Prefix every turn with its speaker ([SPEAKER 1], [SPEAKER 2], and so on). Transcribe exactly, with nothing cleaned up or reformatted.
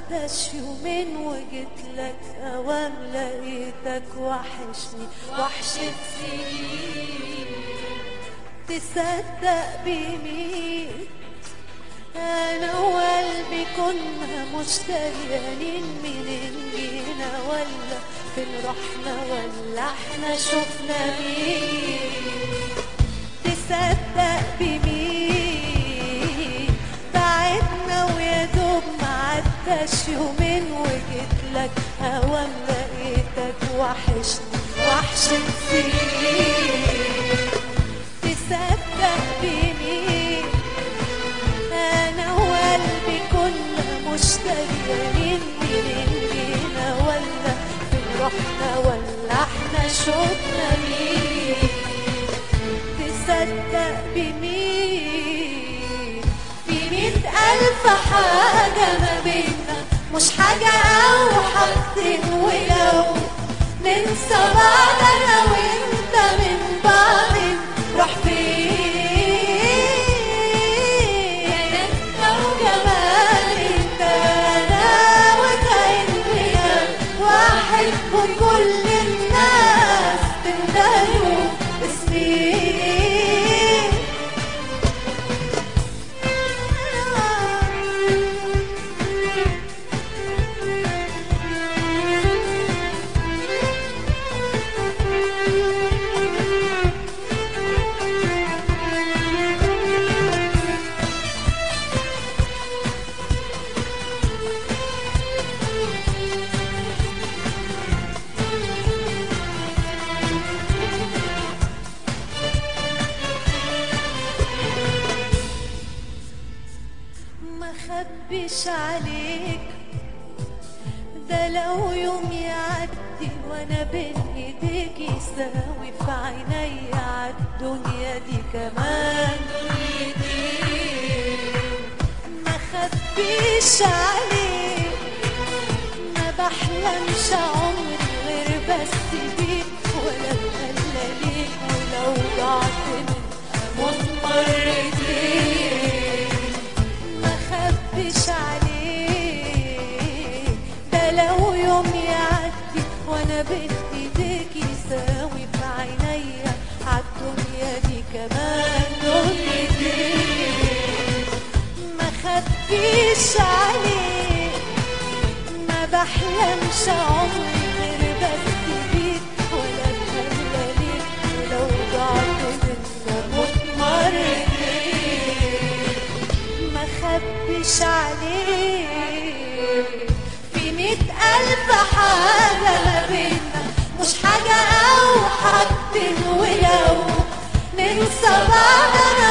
[SPEAKER 1] عداش يومين وجيت لك اوام لقيتك وحشني وحشة سنين. تصدق بمين انا وقلبي كنا مشتريانين؟ منين جينا ولا فين رحنا ولا احنا شفنا مين؟ تصدق بمين بعدنا ويا دوب معداش يومين وجيت لك اوام لقيتك وحشني وحشة سنين. تصدق بمين انا وقلبي كنا مشتريانين؟ منين جينا ولا فين رحنا ولا احنا شفنا مين؟ تصدق بمين في مئة ألف حاجة ما بينا، مش حاجة أو حاجتين ولو ننسى بعض أنا وأنت من بعض نروح فين؟ أنت وجمال أنت أنا وكأننا واحد وكل الناس تندهوا اسمي. مخبيش عليك ده لو يوم يعدي وانا بين ايديك يساوي في عيني عالدنيا دي كمان دنيتي. مخبيش عليك ما بحلمش عمري غير بس بيك ولا اتمنى ليك ولو ضعت من اموت مرتين. مخبيش عليك ده لو يوم يعدي وانا بين ايديك يساوي في عيني عالدنيا دي كمان دنيتي. مخبيش عليك ما بحلمش عمري غير بس بيك ولا اتمنى ليك ولو ضعت من اموت مرتين. مخبيش عليك في مئة ألف حاجة ما بينا، مش حاجة أو حاجتين ولو ننسى بعض